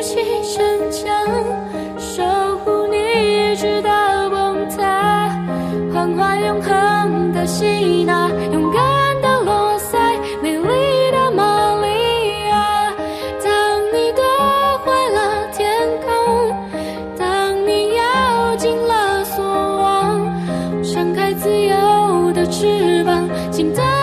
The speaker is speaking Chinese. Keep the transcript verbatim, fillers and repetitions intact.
起城墙，守护你直到崩塌，幻化永恒的希娜，勇敢的罗塞，美丽的玛利亚。当你夺回了天空，当你咬紧了锁网，张开自由的翅膀，请带